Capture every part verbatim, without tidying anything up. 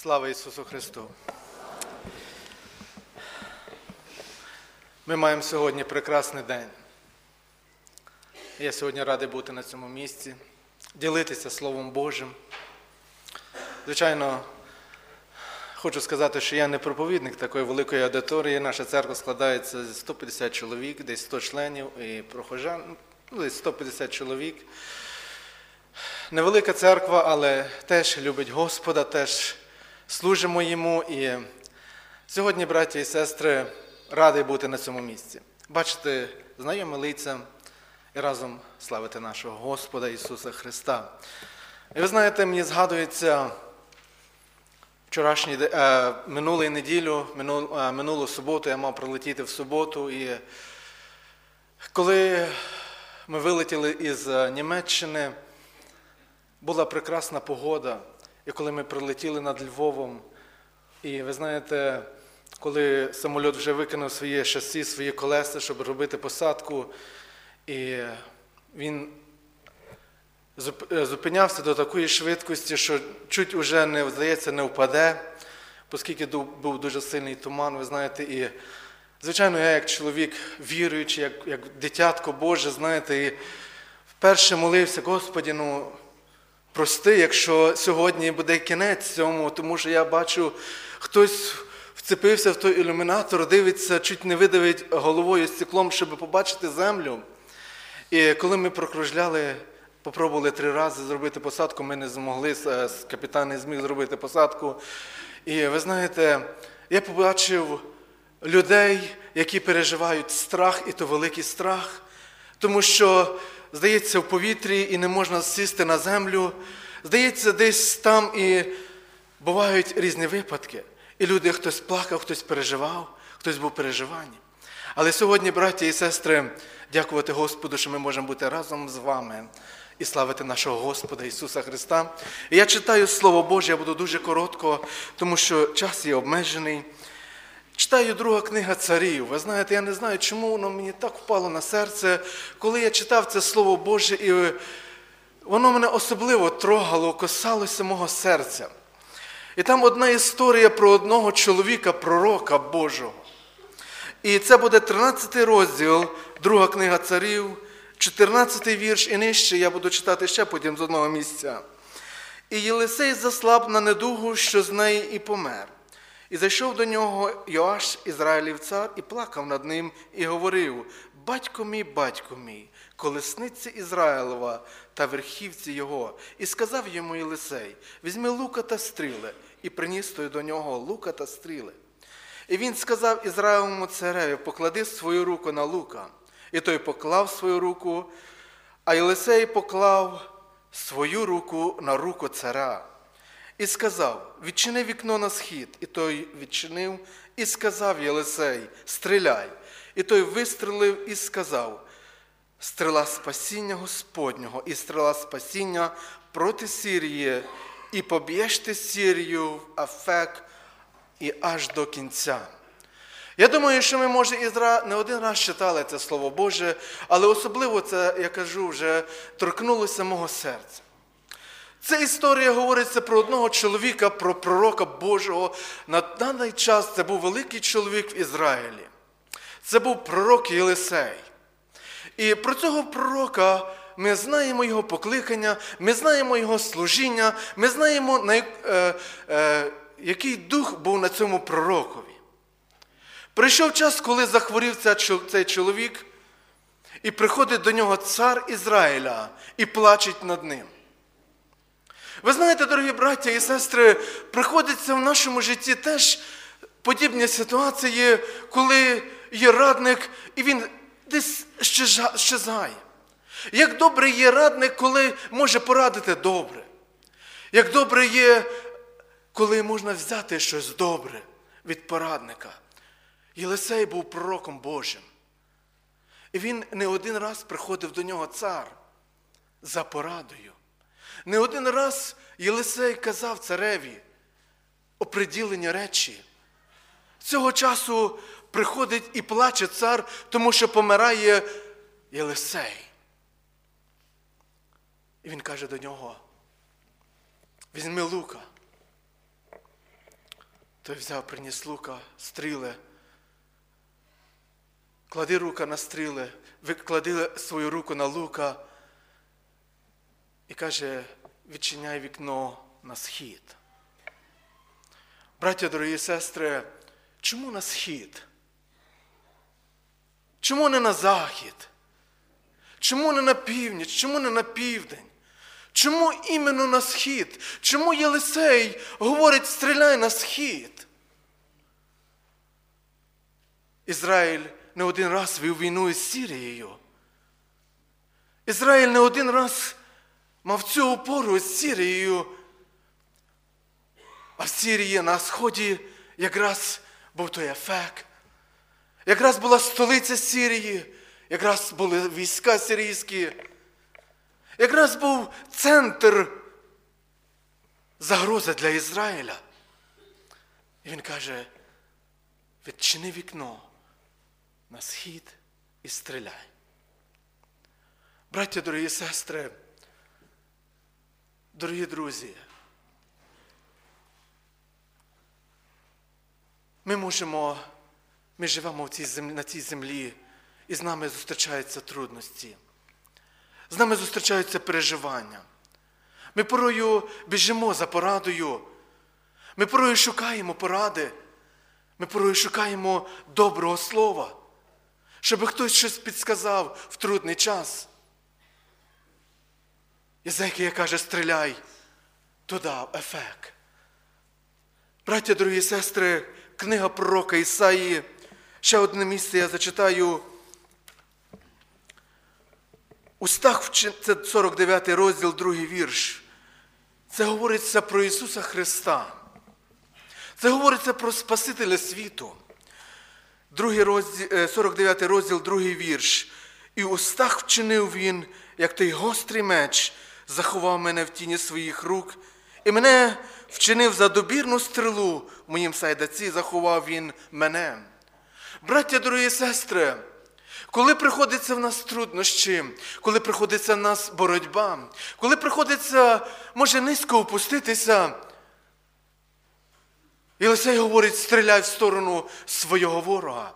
Слава Ісусу Христу! Ми маємо сьогодні прекрасний день. Я сьогодні радий бути на цьому місці, ділитися Словом Божим. Звичайно, хочу сказати, що я не проповідник такої великої аудиторії. Наша церква складається з сто п'ятдесят чоловік, десь сто членів і прихожан, ну, десь сто п'ятдесят чоловік. Невелика церква, але теж любить Господа, теж служимо Йому. І сьогодні, браті і сестри, радий бути на цьому місці. Бачити знайомі лиця і разом славити нашого Господа Ісуса Христа. І ви знаєте, мені згадується вчорашній, е, минулу неділю, минулу, е, минулу суботу, я мав прилетіти в суботу. І коли ми вилетіли із Німеччини, була прекрасна погода. І коли ми прилетіли над Львовом, і ви знаєте, коли самоліт вже викинув своє шасі, свої колеса, щоб робити посадку, і він зупинявся до такої швидкості, що чуть уже, не, здається, не впаде, оскільки був дуже сильний туман, ви знаєте. І, звичайно, я як чоловік віруючий, як, як дитятко Боже, знаєте, і вперше молився: Господи, ну, прости, якщо сьогодні буде кінець цьому, тому що я бачу, хтось вцепився в той ілюмінатор, дивиться, чуть не видавить головою стеклом, щоб побачити землю. І коли ми прокружляли, попробували три рази зробити посадку, ми не змогли, капітан не зміг зробити посадку. І ви знаєте, я побачив людей, які переживають страх, і то великий страх, тому що, здається, в повітрі і не можна сісти на землю. Здається, десь там і бувають різні випадки. І люди, хтось плакав, хтось переживав, хтось був в переживанні. Але сьогодні, браті і сестри, дякувати Господу, що ми можемо бути разом з вами і славити нашого Господа Ісуса Христа. І я читаю Слово Боже, я буду дуже коротко, тому що час є обмежений. Читаю друга книга Царів. Ви знаєте, я не знаю, чому воно мені так впало на серце, коли я читав це Слово Боже, і воно мене особливо трогало, косалося мого серця. І там одна історія про одного чоловіка, пророка Божого. І це буде тринадцятий розділ, друга книга Царів, чотирнадцятий вірш і нижче, я буду читати ще потім з одного місця. «І Єлисей заслаб на недугу, що з неї і помер. І зайшов до нього Йоаш, Ізраїлів цар, і плакав над ним, і говорив: батько мій, батько мій, колесниця Ізраїлова та верхівці його. І сказав йому Єлисей: візьми лука та стріли. І приніс той до нього лука та стріли. І він сказав Ізраїлевому цареві: поклади свою руку на лука. І той поклав свою руку, а Єлисей поклав свою руку на руку царя. І сказав: відчини вікно на схід. І той відчинив, і сказав Єлисей: стріляй. І той вистрелив і сказав: стріла спасіння Господнього, і стріла спасіння проти Сирії, і поб'єш ти Сирію в Афек і аж до кінця. Я думаю, що ми, може, і не один раз читали це Слово Боже, але особливо це, я кажу, вже торкнулося мого серця. Ця історія говориться про одного чоловіка, про пророка Божого. На даний час це був великий чоловік в Ізраїлі. Це був пророк Єлисей. І про цього пророка ми знаємо його покликання, ми знаємо його служіння, ми знаємо, е, е, який дух був на цьому пророкові. Прийшов час, коли захворів цей чоловік, і приходить до нього цар Ізраїля і плачеть над ним. Ви знаєте, дорогі браття і сестри, приходиться в нашому житті теж подібні ситуації, коли є радник, і він десь щезає. Як добре є радник, коли може порадити добре. Як добре є, коли можна взяти щось добре від порадника. Єлисей був пророком Божим. І він не один раз приходив до нього цар за порадою. Не один раз Єлисей казав цареві оприділені речі. Цього часу приходить і плаче цар, тому що помирає Єлисей. І він каже до нього: візьми лука той взяв, приніс лука, стріли. Клади руку на стріли, клади свою руку на лука і каже, відчиняй вікно на схід. Браття, дорогі сестри, чому на схід? Чому не на захід? Чому не на північ? Чому не на південь? Чому іменно на схід? Чому Єлисей говорить, стріляй на схід? Ізраїль не один раз вів війну із Сірією. Ізраїль не один раз мав цю опору з Сірією. А в Сірії на сході якраз був той Афек. Якраз була столиця Сірії. Якраз були війська сирійські. Якраз був центр загрози для Ізраїля. І він каже, відчини вікно на схід і стріляй. Браття, дорогі сестри, дорогі друзі, ми можемо, ми живемо в цій землі, на цій землі, і з нами зустрічаються трудності. З нами зустрічаються переживання. Ми порою біжимо за порадою. Ми порою шукаємо поради. Ми порою шукаємо доброго слова, щоб хтось щось підсказав в трудний час. Єзекія каже, стріляй, то дав Ефек. Браття, дорогі сестри, книга пророка Ісаї, ще одне місце я зачитаю. Устах, це сорок дев'ятий розділ, другий вірш. Це говориться про Ісуса Христа. Це говориться про Спасителя світу. Другий розділ, сорок дев'ятий розділ, другий вірш. І устах вчинив він, як той гострий меч, заховав мене в тіні своїх рук, і мене вчинив за добірну стрілу, в моїм сайдаці заховав він мене. Браття, дорогі сестри, коли приходиться в нас труднощі, коли приходиться в нас боротьба, коли приходиться, може, низько опуститися, Єлисей говорить, стріляй в сторону свого ворога.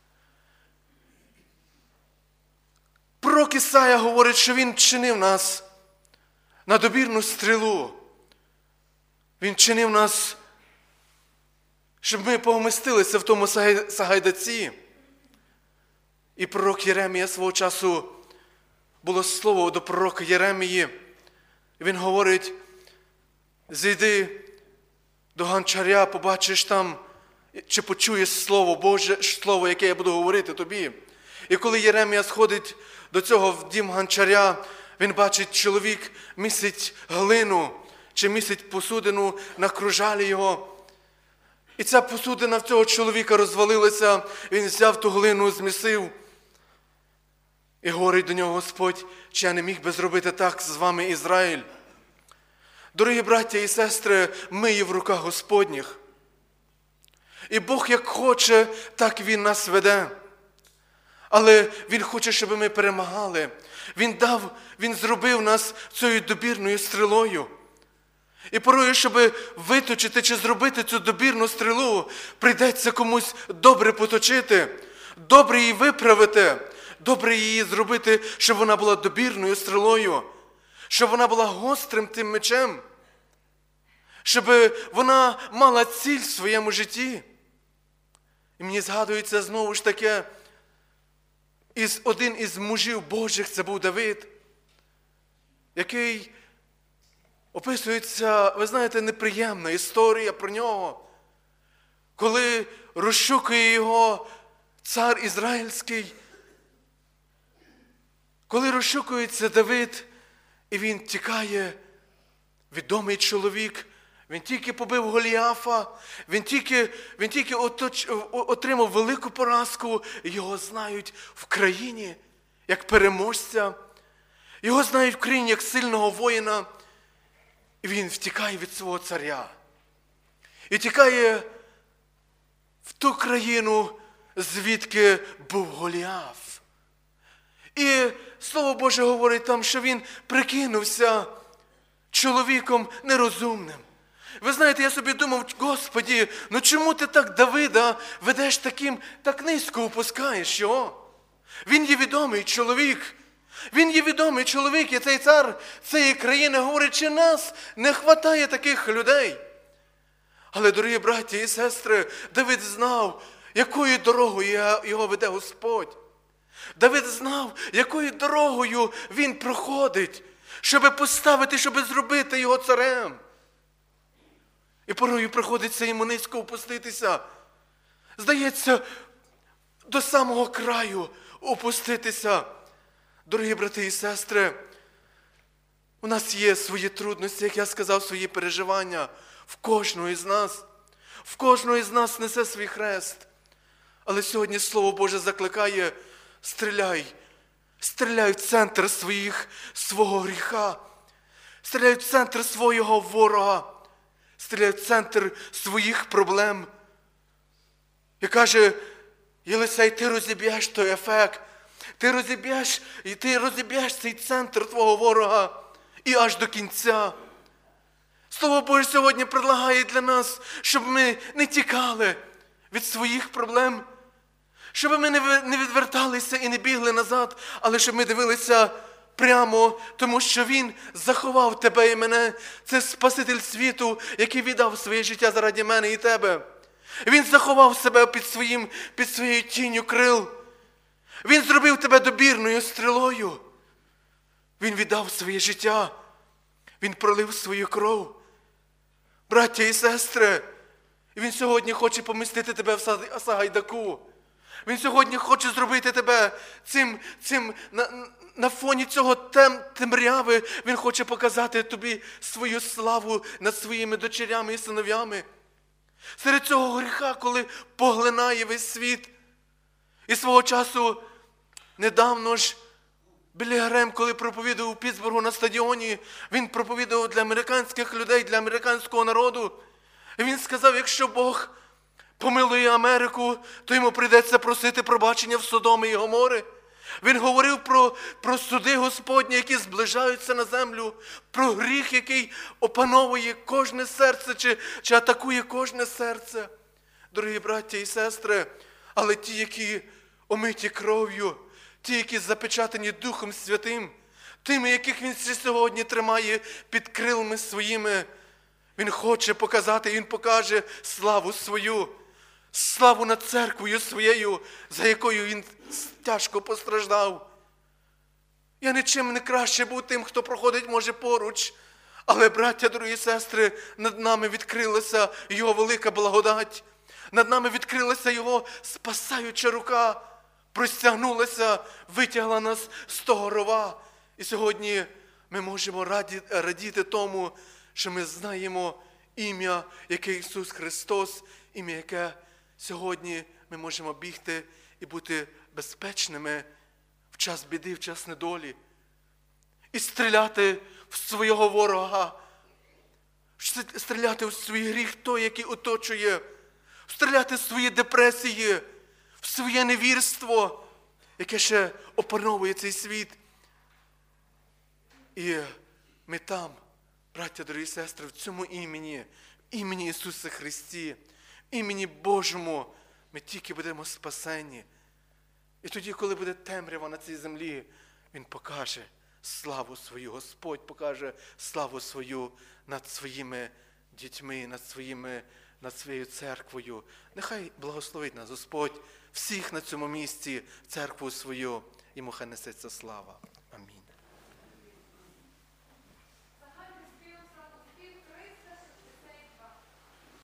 Пророк Ісая говорить, що він чинив нас на добірну стрілу. Він чинив нас, щоб ми помістилися в тому сагайдаці. І пророк Єремія свого часу, було слово до пророка Єремії. Він говорить, зійди до гончаря, побачиш там, чи почуєш слово Боже, слово, яке я буду говорити тобі. І коли Єремія сходить до цього в дім гончаря, він бачить, чоловік місить глину, чи місить посудину на кружалі його. І ця посудина в цього чоловіка розвалилася, він взяв ту глину, змісив. І говорить до нього Господь, чи я не міг би зробити так з вами, Ізраїль? Дорогі браття і сестри, ми є в руках Господніх. І Бог як хоче, так Він нас веде. Але Він хоче, щоб ми перемагали. Він дав, Він зробив нас цією добірною стрілою. І порою, щоб виточити чи зробити цю добірну стрілу, прийдеться комусь добре поточити, добре її виправити, добре її зробити, щоб вона була добірною стрілою, щоб вона була гострим тим мечем, щоб вона мала ціль в своєму житті. І мені згадується знову ж таке, із, один із мужів Божих, це був Давид, який описується, ви знаєте, неприємна історія про нього, коли розшукує його цар Ізраїльський, коли розшукується Давид, і він тікає, відомий чоловік, він тільки побив Голіафа, він тільки, він тільки оточ, отримав велику поразку, і його знають в країні як переможця, його знають в країні як сильного воїна, і він втікає від свого царя. І тікає в ту країну, звідки був Голіаф. І Слово Боже говорить там, що він прикинувся чоловіком нерозумним. Ви знаєте, я собі думав, Господі, ну чому ти так Давида ведеш таким, так низько опускаєш його? Він є відомий чоловік. Він є відомий чоловік, і цей цар цієї країни говорить, чи нас не вистачає таких людей. Але, дорогі браті і сестри, Давид знав, якою дорогою його веде Господь. Давид знав, якою дорогою він проходить, щоб поставити, щоб зробити його царем. І порою приходиться йому низько опуститися. Здається, до самого краю опуститися. Дорогі брати і сестри, у нас є свої трудності, як я сказав, свої переживання. В кожного із нас. В кожного із нас несе свій хрест. Але сьогодні Слово Боже закликає: стріляй. Стріляй в центр своїх, свого гріха. Стріляй в центр свого ворога. Стріляй в центр своїх проблем. І каже Єлисей, ти розіб'єш той ефект. Ти розіб'єш, і ти розіб'єш цей центр твого ворога. І аж до кінця. Слово Боже сьогодні предлагає для нас, щоб ми не тікали від своїх проблем, щоб ми не відверталися і не бігли назад, але щоб ми дивилися прямо, тому що Він заховав тебе і мене. Це Спаситель світу, який віддав своє життя заради мене і тебе. Він заховав себе під, своїм, під своєю тінню крил. Він зробив тебе добірною стрілою. Він віддав своє життя. Він пролив свою кров. Браття і сестри, Він сьогодні хоче помістити тебе в Сагайдаку. Він сьогодні хоче зробити тебе цим, цим на, на фоні цього тем, темряви. Він хоче показати тобі свою славу над своїми дочерями і синов'ями. Серед цього гріха, коли поглинає весь світ. І свого часу, недавно ж, Біллі Грем, коли проповідував у Пітсбургу на стадіоні, він проповідував для американських людей, для американського народу. І він сказав, якщо Бог помилує Америку, то йому прийдеться просити пробачення в Содоми і Гомори. Він говорив про, про суди Господні, які зближаються на землю, про гріх, який опановує кожне серце, чи, чи атакує кожне серце. Дорогі браття і сестри, але ті, які омиті кров'ю, ті, які запечатані Духом Святим, тими, яких Він сьогодні тримає під крилами своїми, Він хоче показати, Він покаже славу свою, славу над церквою своєю, за якою Він тяжко постраждав. Я нічим не краще був тим, хто проходить, може, поруч. Але, браття, дорогі сестри, над нами відкрилася Його велика благодать. Над нами відкрилася Його спасаюча рука. Простягнулася, витягла нас з того рова. І сьогодні ми можемо раді, радіти тому, що ми знаємо ім'я, яке Ісус Христос, ім'я, яке сьогодні ми можемо бігти і бути безпечними в час біди, в час недолі. І стріляти в свого ворога, стріляти в свій гріх, той, який оточує, стріляти в свої депресії, в своє невірство, яке ще опановує цей світ. І ми там, браття, дорогі сестри, в цьому імені, в імені Ісуса Христі, в імені Божому, ми тільки будемо спасені. І тоді, коли буде темрява на цій землі, Він покаже славу свою, Господь покаже славу свою над своїми дітьми, над, своїми, над своєю церквою. Нехай благословить нас Господь всіх на цьому місці, церкву свою, йому хай несеться слава.